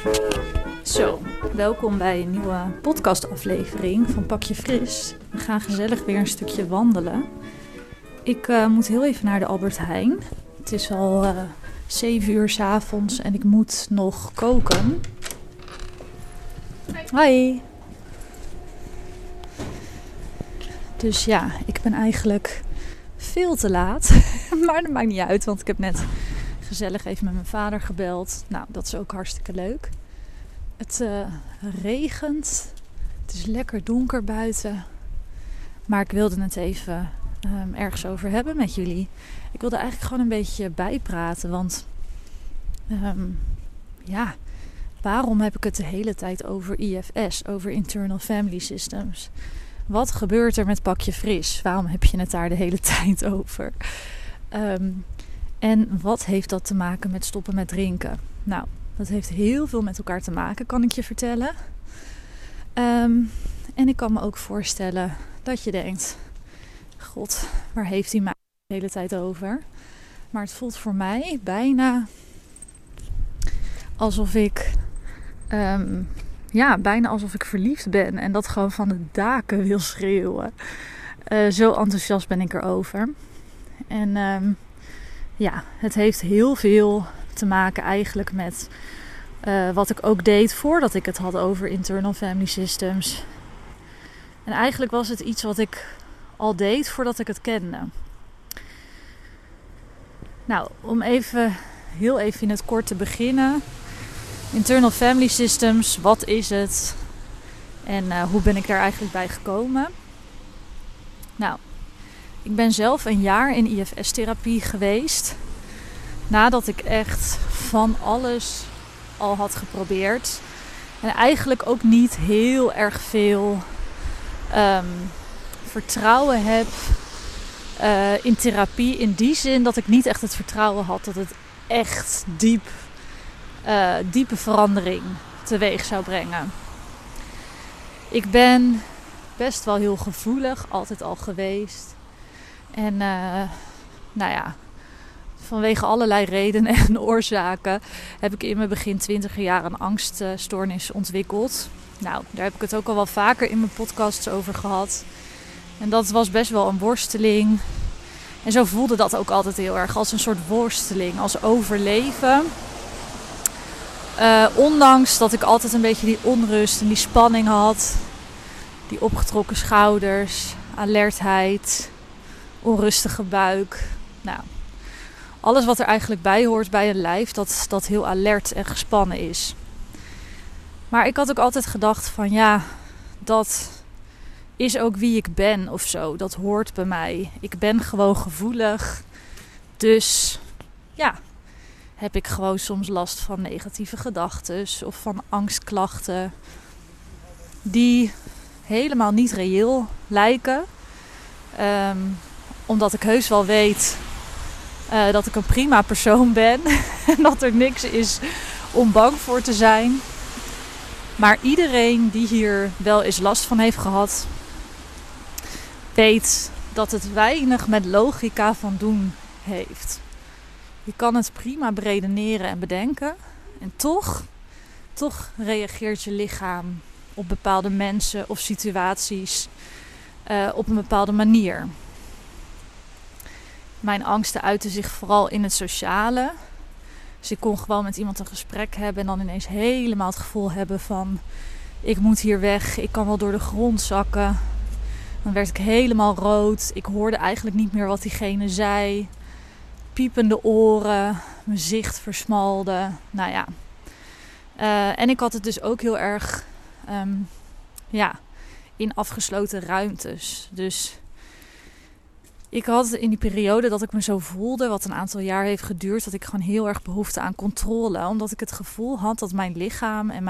Zo, welkom bij een nieuwe podcastaflevering van Pak je Fris. We gaan gezellig weer een stukje wandelen. Ik moet heel even naar de Albert Heijn. Het is al 7 uur 's avonds en ik moet nog koken. Hoi! Dus ja, ik ben eigenlijk veel te laat. Maar dat maakt niet uit, want ik heb net gezellig even met mijn vader gebeld. Nou, dat is ook hartstikke leuk. Het regent. Het is lekker donker buiten. Maar ik wilde het even ergens over hebben met jullie. Ik wilde eigenlijk gewoon een beetje bijpraten. Want waarom heb ik het de hele tijd over IFS? Over Internal Family Systems. Wat gebeurt er met Pak je Fris? Waarom heb je het daar de hele tijd over? En wat heeft dat te maken met stoppen met drinken? Nou, dat heeft heel veel met elkaar te maken, kan ik je vertellen. En ik kan me ook voorstellen dat je denkt... God, waar heeft hij mij de hele tijd over? Maar het voelt voor mij bijna alsof ik... bijna alsof ik verliefd ben. En dat gewoon van de daken wil schreeuwen. Zo enthousiast ben ik erover. En het heeft heel veel te maken eigenlijk met... wat ik ook deed voordat ik het had over Internal Family Systems. En eigenlijk was het iets wat ik al deed voordat ik het kende. Nou, om heel even in het kort te beginnen. Internal Family Systems, wat is het? En hoe ben ik daar eigenlijk bij gekomen? Nou, ik ben zelf een jaar in IFS-therapie geweest. Nadat ik echt van alles al had geprobeerd. En eigenlijk ook niet heel erg veel vertrouwen heb in therapie. In die zin dat ik niet echt het vertrouwen had dat het echt diepe verandering teweeg zou brengen. Ik ben best wel heel gevoelig, altijd al geweest. En vanwege allerlei redenen en oorzaken heb ik in mijn begin 20 jaar een angststoornis ontwikkeld. Nou, daar heb ik het ook al wel vaker in mijn podcasts over gehad. En dat was best wel een worsteling. En zo voelde dat ook altijd heel erg als een soort worsteling, als overleven. Ondanks dat ik altijd een beetje die onrust en die spanning had. Die opgetrokken schouders, alertheid, onrustige buik. Nou, alles wat er eigenlijk bij hoort bij een lijf dat heel alert en gespannen is. Maar ik had ook altijd gedacht van ja, dat is ook wie ik ben of zo. Dat hoort bij mij. Ik ben gewoon gevoelig. Dus ja, heb ik gewoon soms last van negatieve gedachten of van angstklachten die helemaal niet reëel lijken. Omdat ik heus wel weet dat ik een prima persoon ben en dat er niks is om bang voor te zijn. Maar iedereen die hier wel eens last van heeft gehad, weet dat het weinig met logica van doen heeft. Je kan het prima beredeneren en bedenken. En toch reageert je lichaam op bepaalde mensen of situaties op een bepaalde manier. Mijn angsten uiten zich vooral in het sociale. Dus ik kon gewoon met iemand een gesprek hebben en dan ineens helemaal het gevoel hebben van... ik moet hier weg, ik kan wel door de grond zakken. Dan werd ik helemaal rood. Ik hoorde eigenlijk niet meer wat diegene zei. Piepende oren, mijn zicht versmalde. Nou ja. En ik had het dus ook heel erg in afgesloten ruimtes. Dus ik had in die periode dat ik me zo voelde, wat een aantal jaar heeft geduurd, dat ik gewoon heel erg behoefte aan controle. Omdat ik het gevoel had dat mijn lichaam en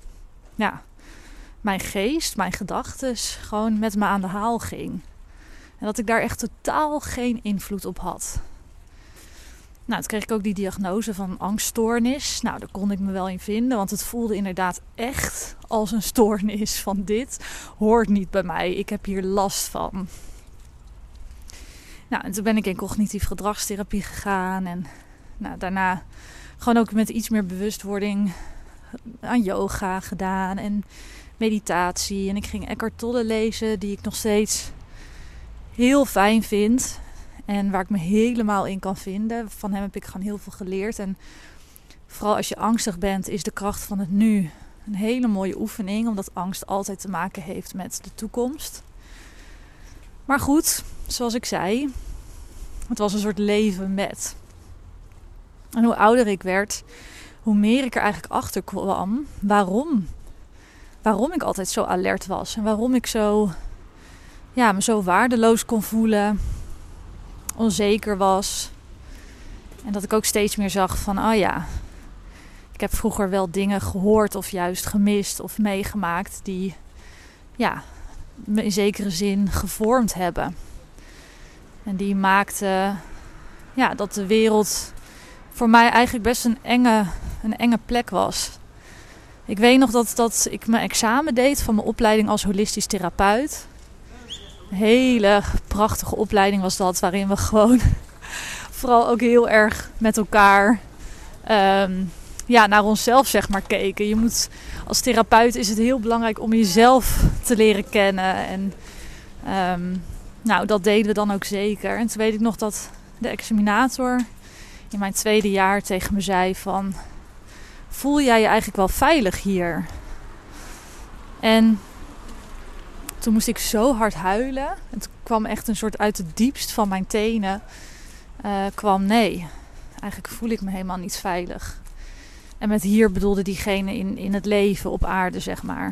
mijn geest, mijn gedachtes gewoon met me aan de haal ging. En dat ik daar echt totaal geen invloed op had. Nou, toen kreeg ik ook die diagnose van angststoornis. Nou, daar kon ik me wel in vinden, want het voelde inderdaad echt als een stoornis van dit hoort niet bij mij. Ik heb hier last van. Nou, en toen ben ik in cognitief gedragstherapie gegaan en daarna gewoon ook met iets meer bewustwording aan yoga gedaan en meditatie. En ik ging Eckhart Tolle lezen, die ik nog steeds heel fijn vind. En waar ik me helemaal in kan vinden. Van hem heb ik gewoon heel veel geleerd. En vooral als je angstig bent, is de kracht van het nu een hele mooie oefening. Omdat angst altijd te maken heeft met de toekomst. Maar goed, zoals ik zei, het was een soort leven met. En hoe ouder ik werd, hoe meer ik er eigenlijk achter kwam waarom ik altijd zo alert was. En waarom ik me zo waardeloos kon voelen, onzeker was. En dat ik ook steeds meer zag van, ik heb vroeger wel dingen gehoord of juist gemist of meegemaakt die me in zekere zin gevormd hebben. En die maakten dat de wereld voor mij eigenlijk best een enge plek was. Ik weet nog dat ik mijn examen deed van mijn opleiding als holistisch therapeut. Een hele prachtige opleiding was dat, waarin we gewoon vooral ook heel erg met elkaar naar onszelf zeg maar keken. Als therapeut is het heel belangrijk om jezelf te leren kennen. En dat deden we dan ook zeker. En toen weet ik nog dat de examinator in mijn tweede jaar tegen me zei van, voel jij je eigenlijk wel veilig hier? En toen moest ik zo hard huilen. En toen kwam echt een soort uit het diepst van mijn tenen nee, eigenlijk voel ik me helemaal niet veilig. En met hier bedoelde diegene in het leven op aarde, zeg maar.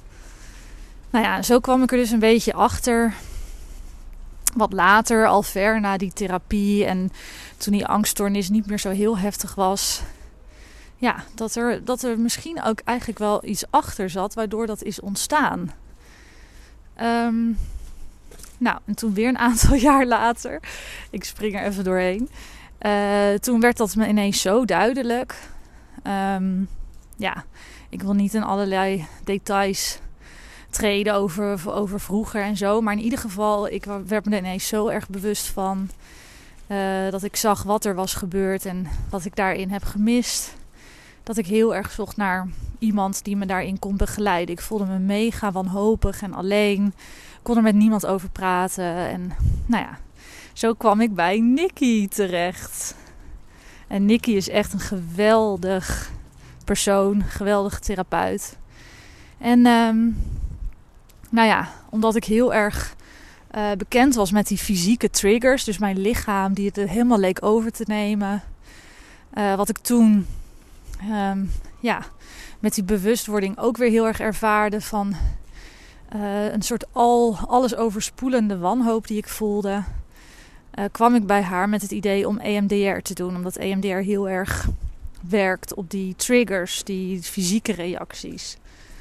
Zo kwam ik er dus een beetje achter. Wat later, al ver na die therapie en toen die angststoornis niet meer zo heel heftig was. Ja, dat er misschien ook eigenlijk wel iets achter zat, waardoor dat is ontstaan. En toen weer een aantal jaar later, ik spring er even doorheen. Toen werd dat me ineens zo duidelijk. Ik wil niet in allerlei details treden over vroeger en zo. Maar in ieder geval, ik werd me er ineens zo erg bewust van dat ik zag wat er was gebeurd en wat ik daarin heb gemist. Dat ik heel erg zocht naar iemand die me daarin kon begeleiden. Ik voelde me mega wanhopig en alleen. Ik kon er met niemand over praten. En zo kwam ik bij Nikki terecht. En Nikki is echt een geweldig persoon, geweldige therapeut. En omdat ik heel erg bekend was met die fysieke triggers, dus mijn lichaam die het er helemaal leek over te nemen. Wat ik toen met die bewustwording ook weer heel erg ervaarde van een soort alles overspoelende wanhoop die ik voelde. Kwam ik bij haar met het idee om EMDR te doen. Omdat EMDR heel erg werkt op die triggers, die fysieke reacties.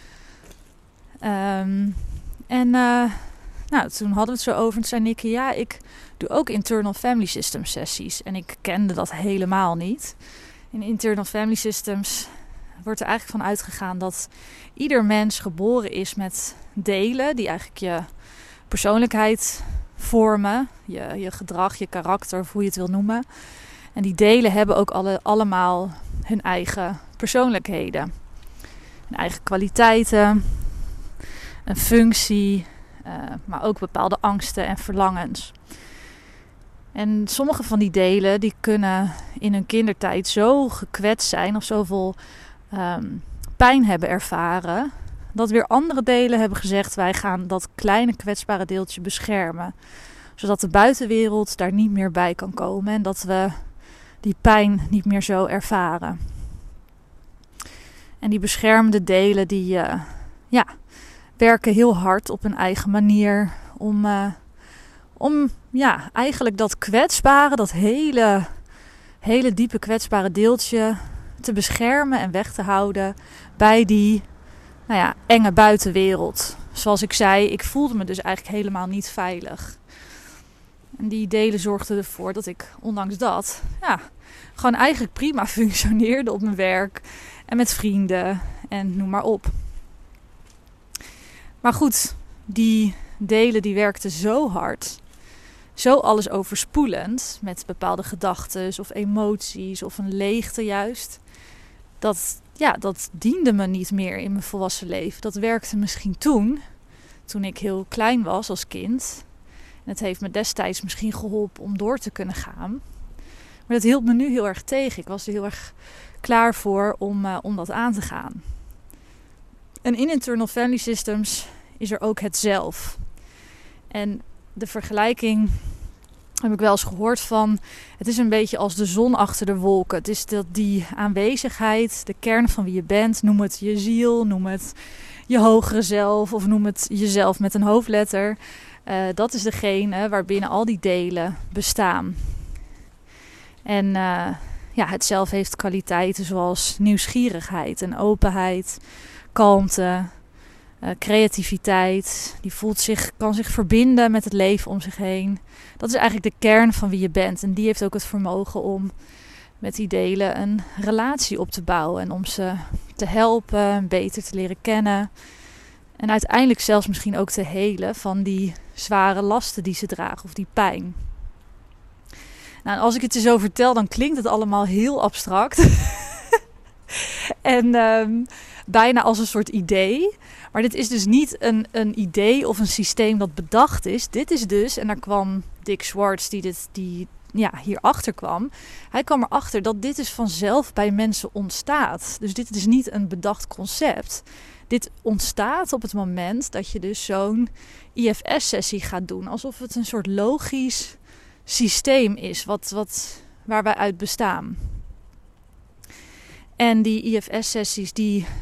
Toen hadden we het zo over. En toen zei Nikki, ik doe ook internal family system sessies. En ik kende dat helemaal niet. In internal family systems wordt er eigenlijk van uitgegaan dat ieder mens geboren is met delen die eigenlijk je persoonlijkheid vormen. Je gedrag, je karakter, of hoe je het wil noemen. En die delen hebben ook allemaal hun eigen persoonlijkheden. Hun eigen kwaliteiten, een functie, maar ook bepaalde angsten en verlangens. En sommige van die delen die kunnen in hun kindertijd zo gekwetst zijn of zoveel pijn hebben ervaren, dat weer andere delen hebben gezegd, wij gaan dat kleine kwetsbare deeltje beschermen. Zodat de buitenwereld daar niet meer bij kan komen en dat we die pijn niet meer zo ervaren. En die beschermende delen die werken heel hard op hun eigen manier om eigenlijk dat kwetsbare, dat hele diepe kwetsbare deeltje te beschermen en weg te houden bij die enge buitenwereld. Zoals ik zei, ik voelde me dus eigenlijk helemaal niet veilig. En die delen zorgden ervoor dat ik, ondanks dat, gewoon eigenlijk prima functioneerde op mijn werk en met vrienden en noem maar op. Maar goed, die delen die werkten zo hard, zo alles overspoelend met bepaalde gedachten of emoties of een leegte juist, dat dat diende me niet meer in mijn volwassen leven. Dat werkte misschien toen ik heel klein was als kind. En het heeft me destijds misschien geholpen om door te kunnen gaan. Maar dat hield me nu heel erg tegen. Ik was er heel erg klaar voor om dat aan te gaan. En in Internal Family Systems is er ook het zelf. En de vergelijking heb ik wel eens gehoord van, het is een beetje als de zon achter de wolken. Het is die aanwezigheid, de kern van wie je bent. Noem het je ziel, noem het je hogere zelf of noem het jezelf met een hoofdletter. Dat is degene waarbinnen al die delen bestaan. En het zelf heeft kwaliteiten zoals nieuwsgierigheid en openheid, kalmte, creativiteit. Die kan zich verbinden met het leven om zich heen. Dat is eigenlijk de kern van wie je bent. En die heeft ook het vermogen om met die delen een relatie op te bouwen. En om ze te helpen, beter te leren kennen. En uiteindelijk zelfs misschien ook te helen van die zware lasten die ze dragen of die pijn. Nou, en als ik het je zo vertel, dan klinkt het allemaal heel abstract. En bijna als een soort idee. Maar dit is dus niet een idee of een systeem dat bedacht is. Dit is dus, en daar kwam Dick Schwartz die hierachter kwam. Hij kwam erachter dat dit dus vanzelf bij mensen ontstaat. Dus dit is niet een bedacht concept. Dit ontstaat op het moment dat je dus zo'n IFS-sessie gaat doen. Alsof het een soort logisch systeem is waar wij uit bestaan. En die IFS-sessies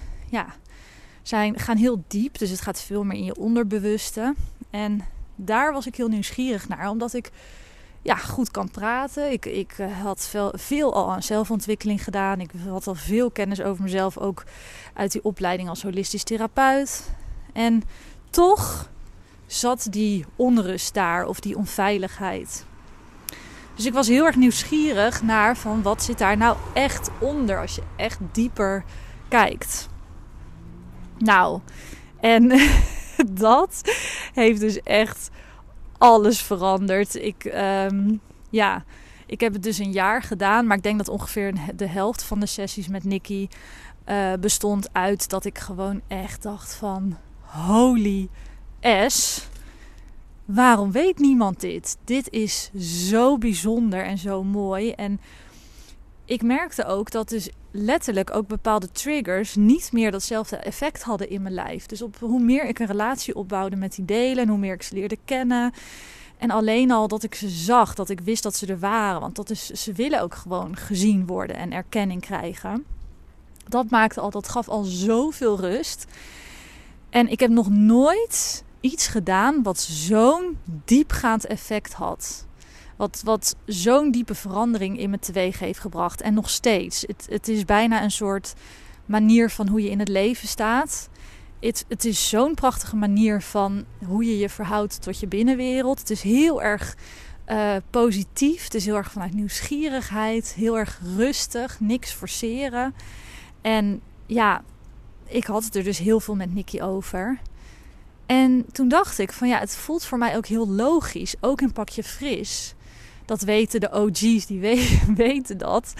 gaan heel diep. Dus het gaat veel meer in je onderbewuste. En daar was ik heel nieuwsgierig naar. Omdat ik goed kan praten. Ik had veel al aan zelfontwikkeling gedaan. Ik had al veel kennis over mezelf. Ook uit die opleiding als holistisch therapeut. En toch zat die onrust daar. Of die onveiligheid. Dus ik was heel erg nieuwsgierig naar van wat zit daar nou echt onder. Als je echt dieper kijkt. Nou, en dat heeft dus echt alles veranderd. Ik heb het dus een jaar gedaan. Maar ik denk dat ongeveer de helft van de sessies met Nikki bestond uit dat ik gewoon echt dacht van holy ass. Waarom weet niemand dit? Dit is zo bijzonder en zo mooi. En ik merkte ook dat dus letterlijk ook bepaalde triggers niet meer datzelfde effect hadden in mijn lijf. Dus hoe meer ik een relatie opbouwde met die delen, hoe meer ik ze leerde kennen. En alleen al dat ik ze zag, dat ik wist dat ze er waren. Want ze willen ook gewoon gezien worden en erkenning krijgen. Dat gaf al zoveel rust. En ik heb nog nooit iets gedaan wat zo'n diepgaand effect had. Wat zo'n diepe verandering in me teweeg heeft gebracht. En nog steeds. Het is bijna een soort manier van hoe je in het leven staat. Het is zo'n prachtige manier van hoe je je verhoudt tot je binnenwereld. Het is heel erg positief. Het is heel erg vanuit nieuwsgierigheid. Heel erg rustig. Niks forceren. En ik had het er dus heel veel met Nikki over. En toen dacht ik van het voelt voor mij ook heel logisch. Ook in Pakje Fris. Dat weten de OG's, die weten dat.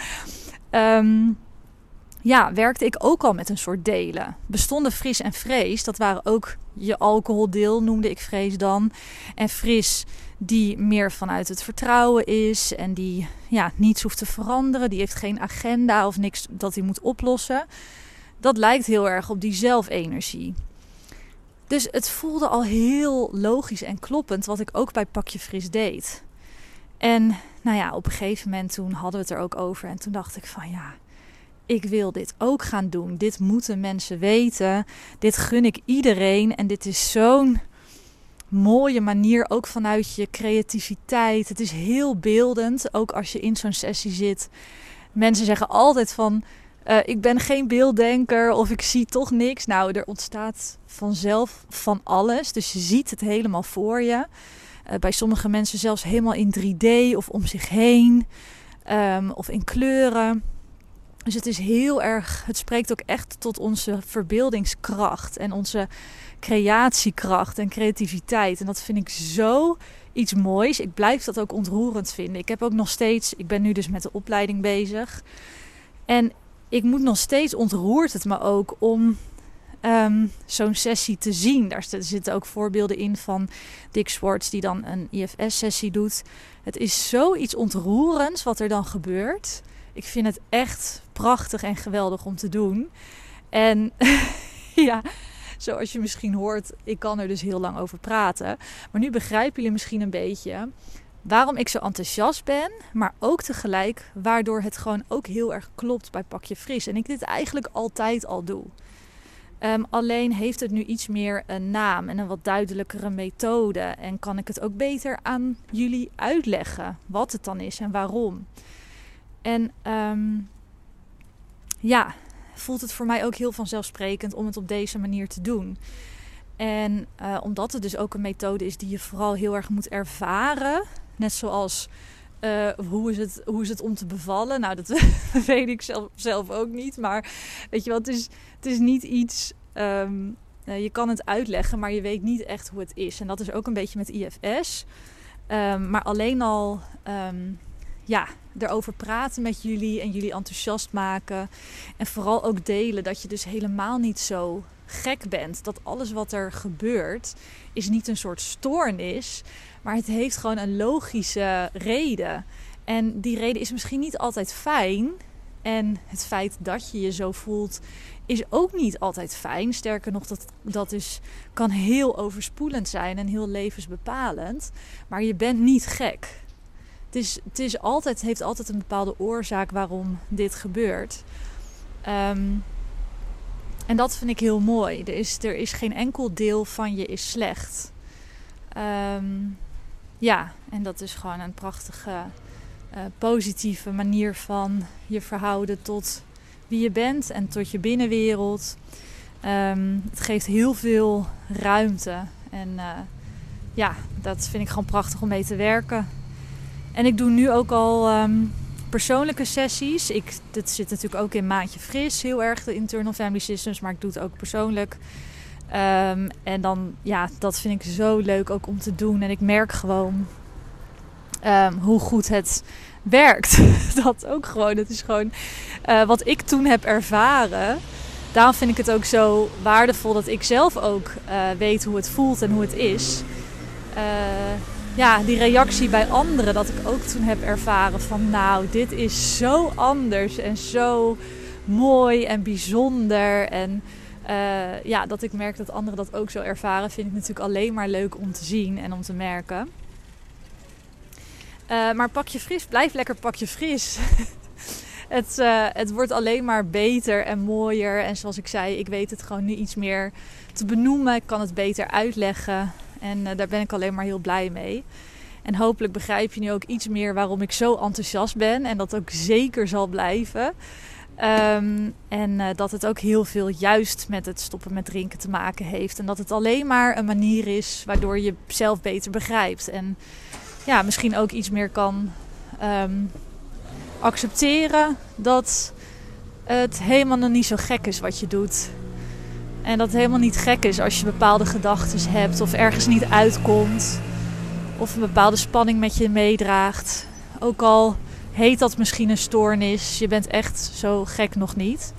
Werkte ik ook al met een soort delen. Bestonden Fris en Vrees. Dat waren ook je alcoholdeel, noemde ik Vrees dan. En Fris, die meer vanuit het vertrouwen is. En die niets hoeft te veranderen. Die heeft geen agenda of niks dat hij moet oplossen. Dat lijkt heel erg op die zelfenergie. Dus het voelde al heel logisch en kloppend wat ik ook bij Pakje Fris deed. En op een gegeven moment toen hadden we het er ook over. En toen dacht ik van ik wil dit ook gaan doen. Dit moeten mensen weten. Dit gun ik iedereen. En dit is zo'n mooie manier, ook vanuit je creativiteit. Het is heel beeldend, ook als je in zo'n sessie zit. Mensen zeggen altijd van, ik ben geen beelddenker of ik zie toch niks. Nou, er ontstaat vanzelf van alles. Dus je ziet het helemaal voor je. Bij sommige mensen zelfs helemaal in 3D of om zich heen. Of in kleuren. Dus het is heel erg, het spreekt ook echt tot onze verbeeldingskracht en onze creatiekracht en creativiteit. En dat vind ik zo iets moois. Ik blijf dat ook ontroerend vinden. Ik ben nu dus met de opleiding bezig. En ik moet nog steeds, ontroert het me ook om zo'n sessie te zien. Daar zitten ook voorbeelden in van Dick Schwartz die dan een IFS-sessie doet. Het is zoiets ontroerends wat er dan gebeurt. Ik vind het echt prachtig en geweldig om te doen. En ja, zoals je misschien hoort, ik kan er dus heel lang over praten. Maar nu begrijpen jullie misschien een beetje waarom ik zo enthousiast ben, maar ook tegelijk waardoor het gewoon ook heel erg klopt bij Pak Je Fris. En ik dit eigenlijk altijd al doe. Alleen heeft het nu iets meer een naam en een wat duidelijkere methode. En kan ik het ook beter aan jullie uitleggen wat het dan is en waarom. En voelt het voor mij ook heel vanzelfsprekend om het op deze manier te doen. En omdat het dus ook een methode is die je vooral heel erg moet ervaren. Net zoals hoe is het om te bevallen? Nou, dat weet ik zelf ook niet. Maar weet je wel, het is niet iets... je kan het uitleggen, maar je weet niet echt hoe het is. En dat is ook een beetje met IFS. Maar alleen al erover praten met jullie en jullie enthousiast maken. En vooral ook delen dat je dus helemaal niet zo gek bent. Dat alles wat er gebeurt is niet een soort stoornis, maar het heeft gewoon een logische reden. En die reden is misschien niet altijd fijn. En het feit dat je je zo voelt is ook niet altijd fijn. Sterker nog, dat kan heel overspoelend zijn en heel levensbepalend. Maar je bent niet gek. Het heeft altijd een bepaalde oorzaak waarom dit gebeurt. En dat vind ik heel mooi. Er is geen enkel deel van je is slecht. En dat is gewoon een prachtige, positieve manier van je verhouden tot wie je bent en tot je binnenwereld. Het geeft heel veel ruimte. En dat vind ik gewoon prachtig om mee te werken. En ik doe nu ook al persoonlijke sessies. Dit zit natuurlijk ook in Maandje Fris, heel erg de Internal Family Systems, maar ik doe het ook persoonlijk. En dan, dat vind ik zo leuk ook om te doen. En ik merk gewoon hoe goed het werkt. Dat ook gewoon. Het is gewoon wat ik toen heb ervaren. Daarom vind ik het ook zo waardevol dat ik zelf ook weet hoe het voelt en hoe het is. Die reactie bij anderen, dat ik ook toen heb ervaren van nou, dit is zo anders en zo mooi en bijzonder. En dat ik merk dat anderen dat ook zo ervaren, vind ik natuurlijk alleen maar leuk om te zien en om te merken. Maar Pak Je Fris, blijf lekker Pak Je Fris. Het wordt alleen maar beter en mooier. En zoals ik zei, ik weet het gewoon nu iets meer te benoemen. Ik kan het beter uitleggen. En daar ben ik alleen maar heel blij mee. En hopelijk begrijp je nu ook iets meer waarom ik zo enthousiast ben. En dat ook zeker zal blijven. Dat het ook heel veel juist met het stoppen met drinken te maken heeft. En dat het alleen maar een manier is waardoor je jezelf beter begrijpt. En misschien ook iets meer kan accepteren dat het helemaal nog niet zo gek is wat je doet. En dat het helemaal niet gek is als je bepaalde gedachten hebt of ergens niet uitkomt. Of een bepaalde spanning met je meedraagt. Ook al heet dat misschien een stoornis. Je bent echt zo gek nog niet.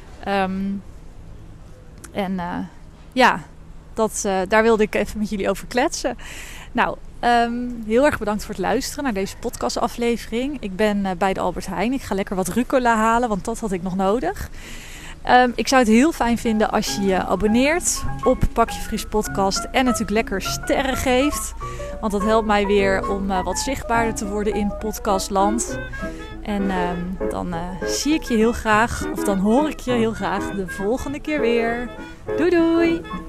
Daar wilde ik even met jullie over kletsen. Nou, heel erg bedankt voor het luisteren naar deze podcastaflevering. Ik ben bij de Albert Heijn. Ik ga lekker wat rucola halen, want dat had ik nog nodig. Ik zou het heel fijn vinden als je je abonneert op Pak Je Fris podcast. En natuurlijk lekker sterren geeft. Want dat helpt mij weer om wat zichtbaarder te worden in podcastland. En dan zie ik je heel graag, of dan hoor ik je heel graag de volgende keer weer. Doei doei!